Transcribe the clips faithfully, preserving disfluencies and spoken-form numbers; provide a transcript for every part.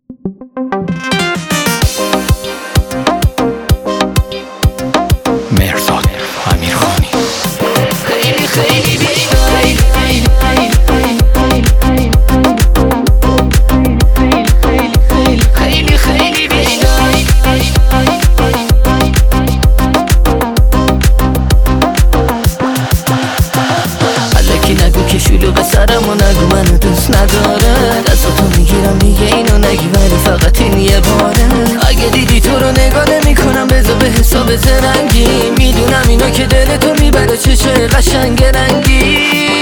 مرزاد امیرخانی. خیلی خیلی بیشتر خیلی خیلی بیشتر الکی نگو که شلوغ سرمو نگو منو دوست نداره. دستاتو میگیرم دیگه اینو نگی ولی فقط این یه باره. اگه دیدی تو رو نگاه نمی کنم بذار به حساب زرنگی. میدونم اینو که دلتو میبره چشه قشنگ رنگی.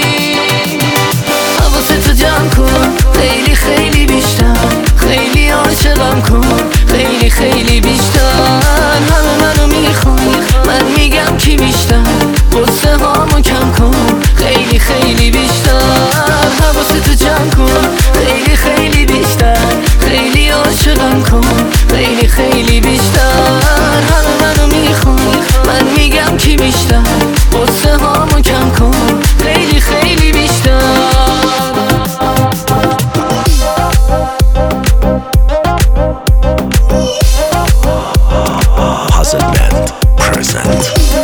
حواستو جمع کن خیلی خیلی بیشتر. خیلی عاشقم کن خیلی خیلی بیشتر. همه منو میخوای من میگم کی بیشتر. قصه هامو کم کن خیلی خیلی بیشتر. حواستو جمع کن خیلی خیلی بیشتر. خیلی عاشقم کن خیلی خیلی بیشتر. همه منو میخوای من میگم کی بیشتر. قصه هامو کم کن خیلی خیلی بیشتر. Puzzlement present.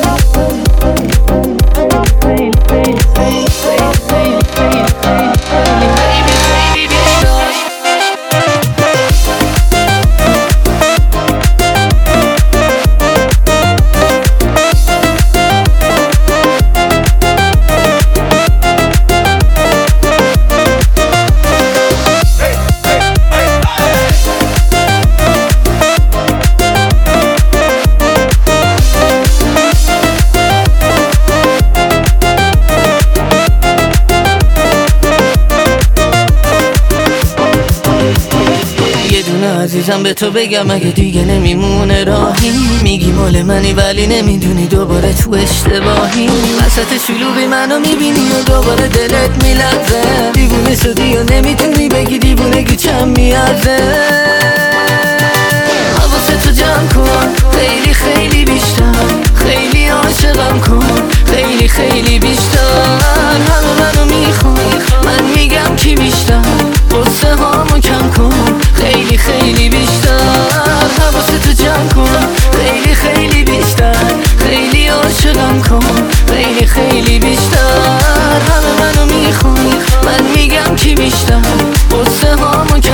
عزیزم به تو بگم اگه دیگه نمیمونه راهی. میگی مال منی ولی نمیدونی دوباره تو اشتباهی. وسط شلوغی منو میبینی و دوباره دلت میلرزه. دیوونه شدی و نمیتونی بگی دیوونگی چند میارزه. حواستو جمع کن خیلی خیلی بیشتر. خیلی عاشقم کن خیلی خیلی بیشتر. همه منو میخوای من میگم کی بیشتر. قصه هامو کم کن خیلی خیلی بیشتر. حواستو جمع کن خیلی خیلی بیشتر. خیلی عاشقم کن خیلی خیلی بیشتر. همه منو میخوای من میگم کی بیشتر. قصه هامو کم